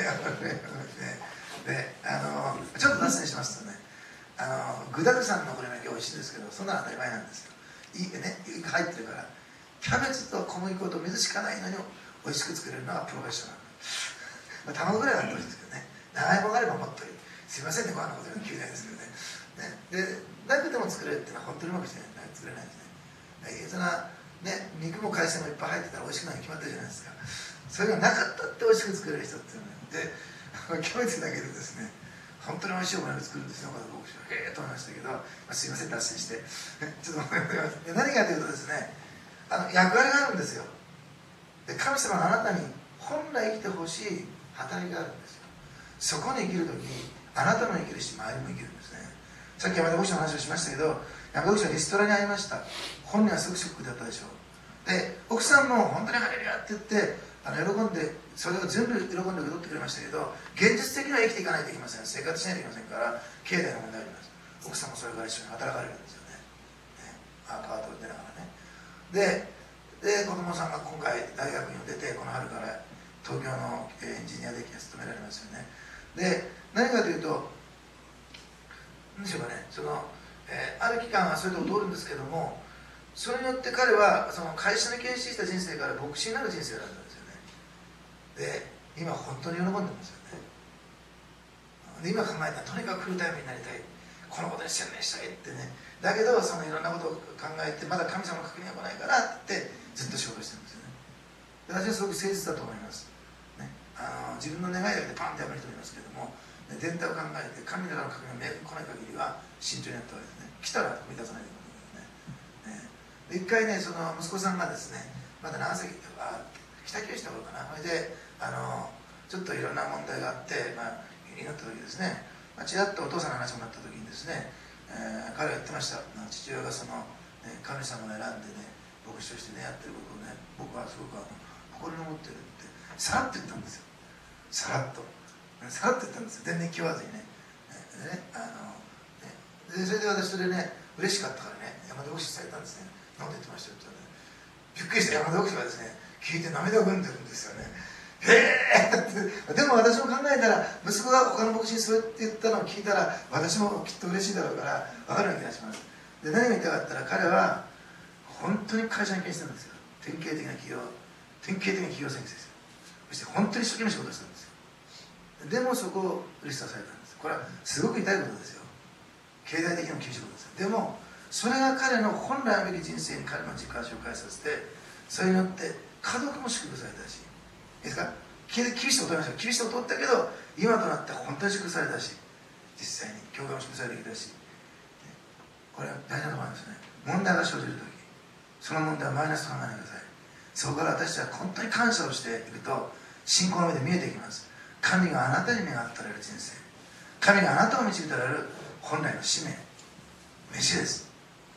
Speaker 1: で、あのちょっと脱線しますとね、あの具だくさんのお好み焼きは美味しいですけど、そんなの当たり前なんですよ。いいね、入ってるから。キャベツと小麦粉と水しかないのに美味しく作れるのはプロフェッショナル、まあ、卵ぐらいはあってほしいですけどね。長芋があればもっといい。すいませんね、ご飯のことに急ないですけどね。ねでなくても作れるっていうのは本当にうまくしてないと作れないですね。そんなね、肉も海鮮もいっぱい入ってたら美味しくないに決まってるじゃないですか。それがなかったって美味しく作れる人っていうので、キャベツだけでですね、本当に美味しいお米を作るんですよ、岡田牧師は。へえと思いましたけど、まあ、すいません、脱線して。ちょっと思います。何かというとですね、あの役割があるんですよ。で神様のあなたに本来生きてほしい働きがあるんですよ。そこに生きるときに、あなたも生きるし、周りも生きるんですね。さっき山田牧師の話をしましたけど、山田牧師はリストラに会いました。本人はすぐショックだったでしょう。で、奥さんも本当にハレルヤって言って、あの喜んで、それを全部喜んで受け取ってくれましたけど、現実的には生きていかないといけません。生活しないといけませんから、経済の問題があります。奥さんもそれから一緒に働かれるんですよね。ね、アパートを出ながらね。で、で子供さんが今回大学に出て、この春から東京のエンジニアで勤められますよね。で、何かというと、何でしょうかね、その、えー、ある期間はそういうとこ通るんですけども、それによって彼はその会社に研修した人生から牧師になる人生を選んだんですよね。で、今本当に喜んでますよね。で、今考えたらとにかくフルタイムになりたい、このことに専念したいってね。だけどそのいろんなことを考えて、まだ神様の確認が来ないからってずっと仕事してるんですよね。で、私はすごく誠実だと思います、ね、あの自分の願いだけでパンってやめる人もいますけども、ね、全体を考えて神からの確認が来ない限りは慎重になったわけですね。来たら踏み出さないといけないですね。で、一回ね、その息子さんがですね、まだ長崎とか北九州の頃かな、それであのちょっといろんな問題があって、まあ、になった時ですね、まあ、ちらっとお父さんの話もなった時にですね、えー、彼は言ってました。父親がその、ね、神様を選んでね、牧師としてね、やってることをね、僕はすごくあの誇りに思ってるってさらっと言ったんですよ。さらっとさらっと言ったんですよ。全然気負わずにね。でね、あのね、でそれで私それね、嬉しかったからね、山田牧師されたんですね。なんで言ってましたよって言ったらね、びっくりして山田牧師がですね、聞いて涙をぐんでるんですよね。へえって。でも私も考えたら、息子が他の牧師にそうやって言ったのを聞いたら、私もきっと嬉しいだろうから分かるような気がします。で、何が言いたかったら、彼は本当に会社に経営してるんですよ。典型的な企業、典型的な企業戦略ですよ。そして本当に一生懸命仕事したんですよ。でもそこをリストされたんです。これはすごく痛いことですよ。経済的にも厳しいことですよ。でもそれが彼の本来あるべき人生に彼の軸足を変えさせて、それによって家族も祝福されたし、いいですか、厳しいことを通りました。厳しいことを通ったけど、今となって本当に祝福されたし、実際に教会も祝福されてきたし、これは大事なところなんですね。問題が生じるとき、その問題はマイナスと考えないでください。そこから私たちは本当に感謝をしていくと、信仰の目で見えていきます。神があなたに願っておられる人生、神があなたを導いておられる本来の使命、飯です。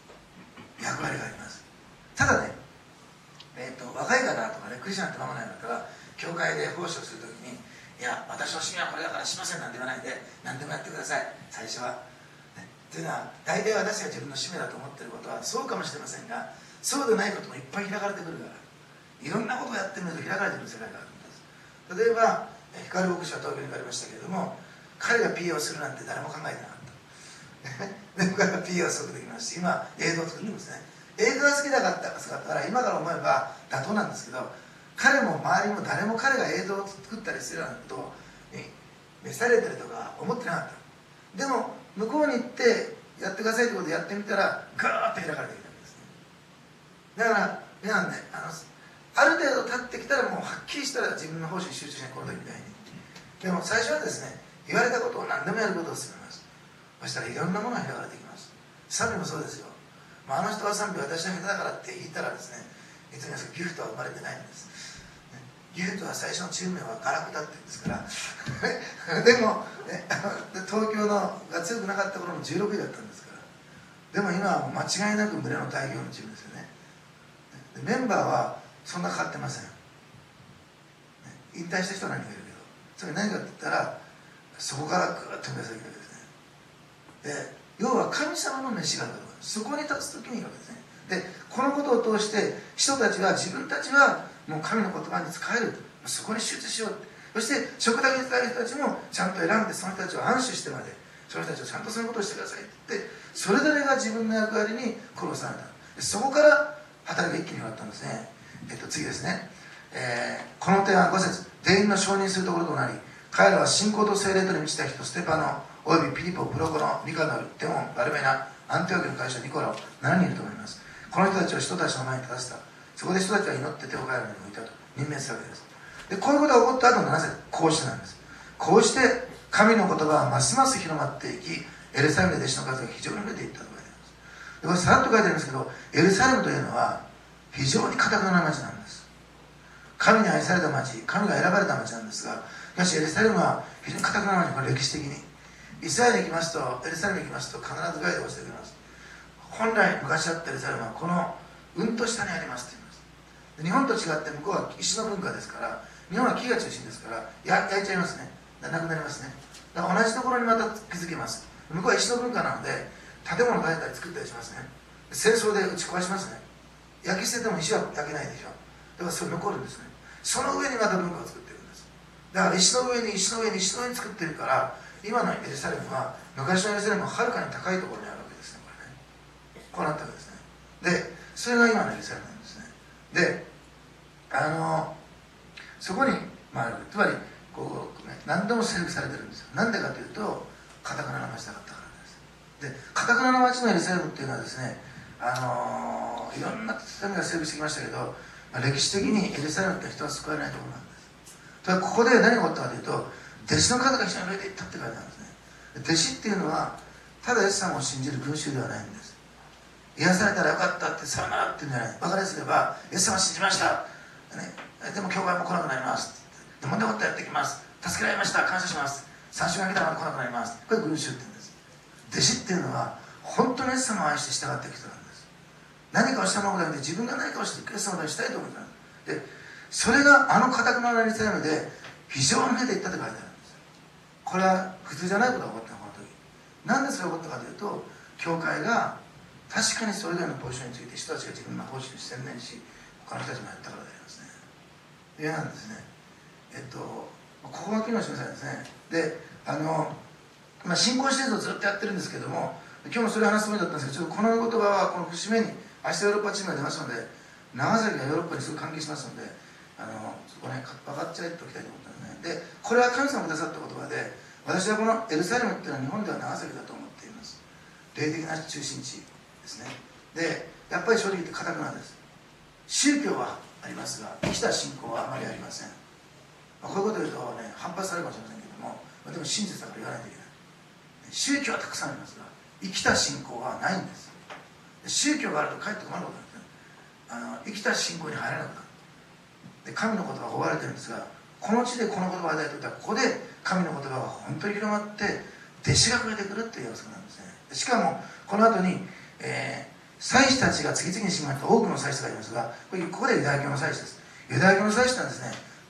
Speaker 1: 役割があります。ただね、えー、と若い方とかね、クリスチャンって間もない方教会で奉仕をするときに、いや私の趣味はこれだからしませんなんて言わないで、何でもやってください最初は、ね、というのは大体私が自分の趣味だと思っていることはそうかもしれませんが、そうでないこともいっぱい開かれてくるから、いろんなことをやってみると開かれてくる世界があるんです。例えば光牧師は東京に行かれましたけれども、彼が ピーエー をするなんて誰も考えてなかったでも彼が ピーエー をすぐできますし、今映像を作ってますね。映画が好きだったから今から思えば妥当なんですけど、彼も周りも誰も彼が映像を作ったりするようなことに召されたりとか思ってなかった。でも向こうに行ってやってくださいってことでやってみたらガーッと開かれてきたんですね。だから皆さんね、あのある程度経ってきたらもうはっきりしたら自分の奉仕に集中しない、この時みたいに。でも最初はですね、言われたことを何でもやることを進めます。そしたらいろんなものが開かれてきます。賛美もそうですよ。まあ、あの人は賛美私は下手だからって言ったらですね、いつもギフトは生まれてないんです。ギフトは最初のチーム名はガラクだって言うんですからでも、ね、東京のが強くなかった頃のじゅうろくいだったんですから。でも今は間違いなく群れの代表のチームですよね。でメンバーはそんな変わってません。引退した人は何かいるけど、それ何かって言ったらそこからグーッと目指すわけですね。で要は神様の召しがあるから、そこに立つ時にいるわけですね。でこのことを通して人たちは自分たちはもう神の言葉に使える、そこに集中しよう。そして食卓に使える人たちもちゃんと選んで、その人たちを安心してまでその人たちをちゃんとそのことをしてくださいって言って、それぞれが自分の役割に苦労された。そこから働きが一気に広がったんですね。えっと、次ですね、えー、この点はご節、全員の承認するところとなり、彼らは信仰と聖霊とに満ちた人ステパノおよびピリポ、プロコノ、ニカノル、テモン、バルメナ、アンテオキの会社ニコラをしちにんいると思います。この人たちを人たちの前に立たせた。そこで人たちは祈って手を彼らに置いたと任命するわけです。でこういうことが起こった後のなぜこうしてなんです。こうして神の言葉はますます広まっていき、エルサレムで弟子の数が非常に増えていったと書いてあります。でこれさらっと書いてあるんですけど、エルサレムというのは非常に堅くな町なんです。神に愛された町、神が選ばれた町なんですが、しかしエルサレムは非常に堅くな町、これ歴史的にイスラエルに行きますと、エルサレムに行きますと必ずガイドをしてくれます。本来昔あったエルサレムはこのうんと下にありますって言います。日本と違って向こうは石の文化ですから、日本は木が中心ですからや焼いちゃいますね。なくなりますね。だから同じところにまた築けます。向こうは石の文化なので建物を建てたり作ったりしますね。戦争で打ち壊しますね。焼き捨てても石は焼けないでしょ。だからそれ残るんですね。その上にまた文化を作ってるんです。だから石の上に石の上に石の上に作ってるから、今のエルサレムは昔のエルサレムははるかに高いところにあるわけですね。これね、こうなったわけですね。でそれが今のエルサレムなんですね。であのそこに、まあ、つまりこう、ね、何でも征服されてるんですよ。なんでかというとカタカナの町だったからです。でカタカナの町のエルサレムっていうのはですね、あのいろんな民が征服してきましたけど、まあ、歴史的にエルサレムって人は救われないところなんです。ただここで何が起こったかというと、弟子の数が非常に増えていったって書いてあるんですね。弟子っていうのはただイエス様を信じる群衆ではないんです。癒されたらよかったってさよならっていうんじゃない。分かりやすければイエス様を信じました、ね、でも教会も来なくなりますって言って、でもでもってやってきます、助けられました、感謝します、さん週間来たら来なくなります。これ群衆って言うんです。弟子っていうのは本当にイエス様を愛して従っていく人なんです。何かをしたものじゃなくて自分が何かをしてイエス様をしたいと思ったんです。でそれがあの堅くなられたので非常に出ていったと書いてあるんです。これは普通じゃないことが起こったの、この時。なんでそれが起こったかというと、教会が確かにそれぞれのポジションについて人たちが自分の奉仕に専念し、他の人たちもやったからでありますね。いやなんですね。えっとここが機能しなさいですね。であの、まあ、信仰施設をずっとやってるんですけども、今日もそれを話すつもりだったんですけど、ちょっとこの言葉はこの節目に明日ヨーロッパチームが出ますので、長崎がヨーロッパにすぐ関係しますので、あのそこね分かっちゃえっておきたいと思ったんですね。でこれは神様がくださった言葉で、私はこのエルサレムっていうのは日本では長崎だと思っています。霊的な中心地ですね。でやっぱり正直言って堅くなんです。宗教はありますが生きた信仰はあまりありません。まあ、こういうことを言うとね反発されるかもしれませんけども、まあ、でも真実だから言わないといけない。宗教はたくさんありますが生きた信仰はないんです。宗教があるとかえって困ることなんですね。あの生きた信仰に入らなくなる。で神の言葉が追われてるんですが、この地でこの言葉を与えておいたら、ここで神の言葉が本当に広まって弟子が増えてくるっていう様子なんですね。しかもこの後に、えー、祭司たちが次々に死んだ多くの祭司がいますが、これここでユダヤ教の祭司です。ユダヤ教の祭司なんですね、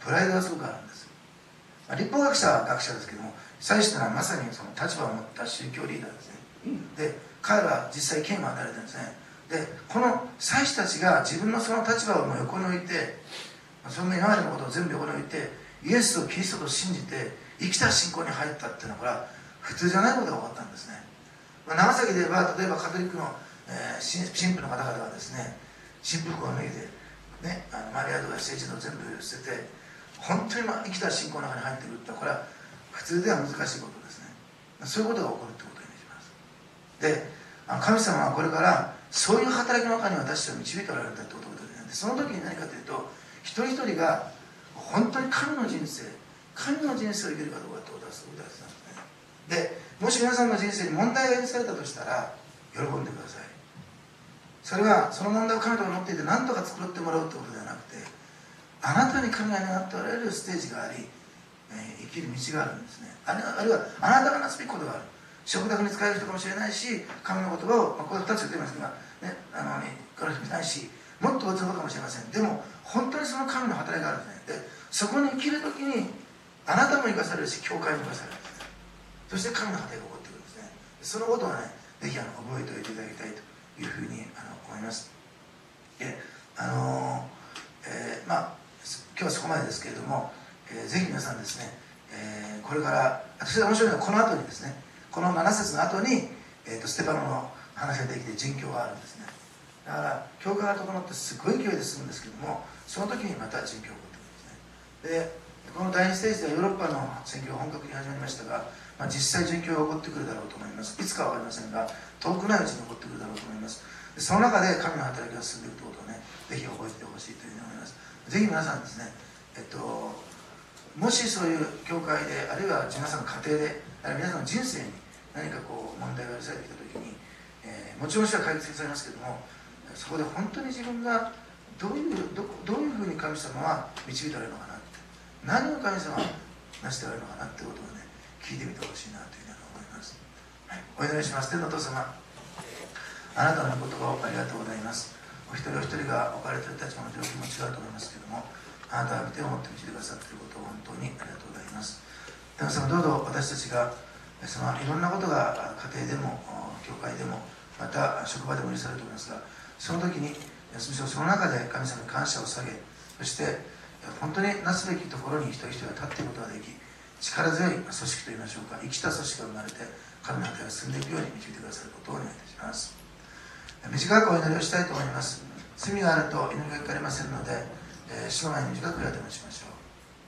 Speaker 1: プライドがすごくあるんです。まあ、立法学者は学者ですけども、祭司というのはまさにその立場を持った宗教リーダーですね。で彼らは実際権威を与えられてるんですね。でこの祭司たちが自分のその立場をもう横に置いて、そんな今までのことを全部横に置いてイエスとキリストと信じて生きた信仰に入ったっていうのはこれは普通じゃないことが起こったんですね。まあ、長崎では例えばカトリックの、えー、神父の方々はですね、神父服を脱いで、ね、あのマリアとか聖人を全部捨てて本当に生きた信仰の中に入ってくるってこれは普通では難しいことですね。そういうことが起こるってことを意味します。で神様はこれからそういう働きの中に私たちを導いておられるんだってことで、その時に何かというと一人一人が本当に神の人生神の人生を生きるかどうかってことがすごく大事なんですね。でもし皆さんの人生に問題が許されたとしたら喜んでください。それはその問題を神と持っていて何とか作ってもらうってことではなくて、あなたに神が願っておられるステージがあり、えー、生きる道があるんですね。あるいはあなたがなすべきことがある。食卓に使える人かもしれないし、神の言葉を、まあ、これふたつ言ってますが、ね、あのね、これないし、もっと別のことかもしれません。でも本当にその神の働きがあるんですね。でそこに生きるときにあなたも生かされるし、教会も生かされるんですね。そして神の働きが起こってくるんですね。そのことをね、ぜひあの覚えておいていただきたいというふうにあの思います。であのーえー、まあ今日はそこまでですけれども、えー、ぜひ皆さんですね、えー、これから私が面白いのはこの後にですね、このなな節の後に、えー、とステパノの話ができて殉教があるんですね。だから教会が整ってすごい勢いで進むんですけども、その時にまた殉教が起こってくるんですね。でこの第二ステージではヨーロッパの宣教が本格に始まりましたが、まあ、実際殉教が起こってくるだろうと思います。いつかは分かりませんが遠くないうちに起こってくるだろうと思います。でその中で神の働きが進んでいくということをね、ぜひ覚えてほしいというふうに思います。ぜひ皆さんですね、えっともしそういう教会で、あるいは皆さんの家庭で、あるいは皆さんの人生に何かこう問題が許されてきたときに、えー、もちろんそれは解決されますけども、そこで本当に自分がどういうどどういうふうに神様は導いておられるのかなって、何を神様は成しておられるのかなってことをね、聞いてみてほしいなというふうに思います。はい、お祈りします。天のお父様、あなたの御言葉をありがとうございます。お一人お一人が置かれている立場の状況も違うと思いますけれども、あなたは見てを持って導いてくださっていることを本当にありがとうございます。天の様、どうぞ私たちがそのいろんなことが家庭でも教会でもまた職場でも許されると思いますが、その時にむしろその中で神様に感謝を下げ、そして本当になすべきところに一人一人が立っていくことができ、力強い組織といいましょうか、生きた組織が生まれて神の働きが進んでいくように導いてくださることをお願いいたします。短くお祈りをしたいと思います。罪があると祈りがかかりませんので、えー、主の前に短くお祈りしましょう。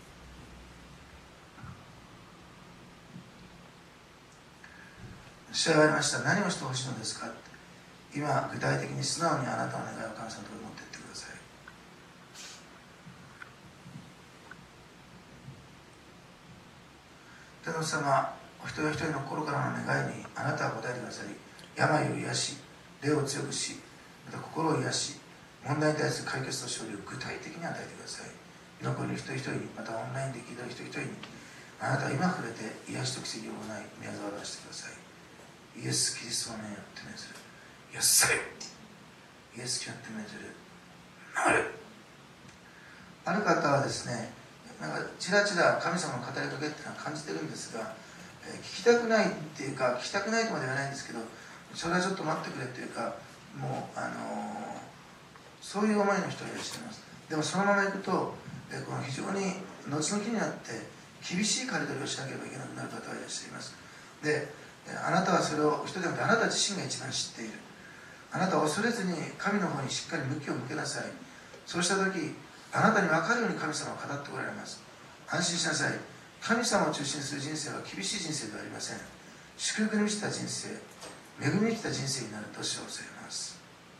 Speaker 1: 主は言われました。何をしてほしいのですか。今具体的に素直にあなたの願いを神様のところに持っていってください。天の様、お一人お一人の心からの願いにあなたは答えてくださり、病を癒し、霊を強くし、また心を癒し、問題に対する解決と勝利を具体的に与えてください。残り一人一人に、またオンラインで聞いた一人一人に、あなたは今触れて癒しと奇跡を行い、宮沢を出してください。イエス・キリストの名によって命ずる。イエスされ。イエス・キリストによって命ずる。流れ。ある方はですね、なんかちらちら神様の語りかけっていうのは感じてるんですが、えー、聞きたくないっていうか、聞きたくないとまでは言わないんですけど、それはちょっと待ってくれっていうか、もう、あのー、そういう思いの人がいらっしゃいます。でもそのままいくと、えー、この非常に後の気になって厳しい刈り取りをしなければいけなくなる方がいらっしゃいます。で、あなたはそれを人ではなくてあなた自身が一番知っている。あなたは恐れずに神の方にしっかり向きを向けなさい。そうした時、あなたに分かるように神様を語っておられます。安心しなさい。神様を中心にする人生は厳しい人生ではありません。祝福に満ちた人生、恵みに満ちた人生になると主はおっしゃいます。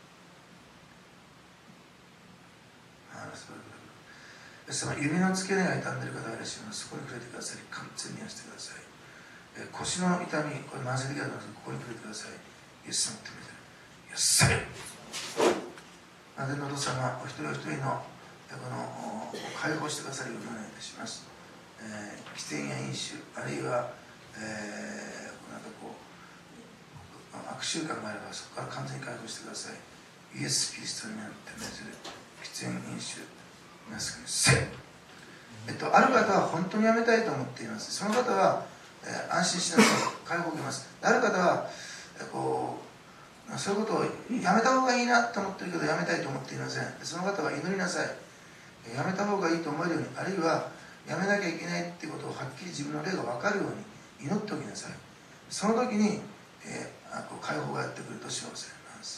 Speaker 1: 指の付け根が痛んでいる方がいらっしゃいます。そこに触れてくださり、完全に癒してください。え腰の痛み、これ慢性的だと思います。ここに触れてください。イエス様ってみてる。イエス様。天のお父様、お一人お一人のこの解放してくださるようにお願いいたします。えー、喫煙や飲酒、あるいは、えー、なんかこう悪習慣があればそこから完全に解放してください。イエス・キリストによって命ずる喫煙飲酒なすくせえっと、ある方は本当にやめたいと思っています。その方は、えー、安心しなさい、解放を受けます。ある方は、えー、こうそういうことをやめた方がいいなと思ってるけどやめたいと思っていません。その方は祈りなさい。やめた方がいいと思えるように、あるいはやめなきゃいけないっていうことをはっきり自分の霊が分かるように祈っておきなさい。その時に、えー、こう解放がやってくると幸せなんです。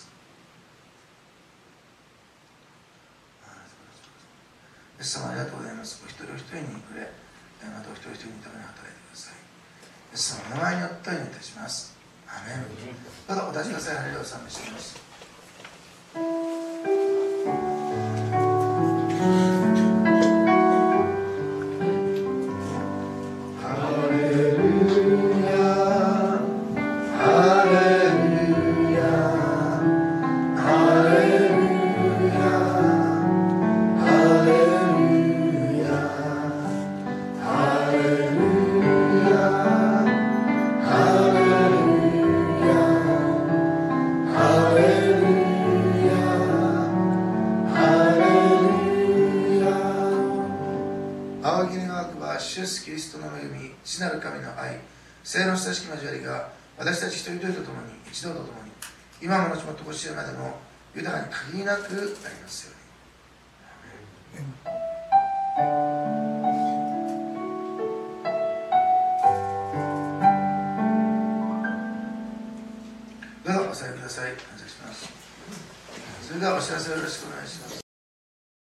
Speaker 1: イエス様ありがとうございます。お一人お一人にくれ、またお一人お一人にために働いてください。イエス様の名前によってお祈りいたします。アメン。どうぞお立ちください。ハレルヤを賛美しています。聖の親しき交わりが私たち一人一人と共に一同と共に今も後もとこしえまでも豊かに限りなくなりますように。どうぞお座りください。感謝します。それではお知らせをよろしくお願いします。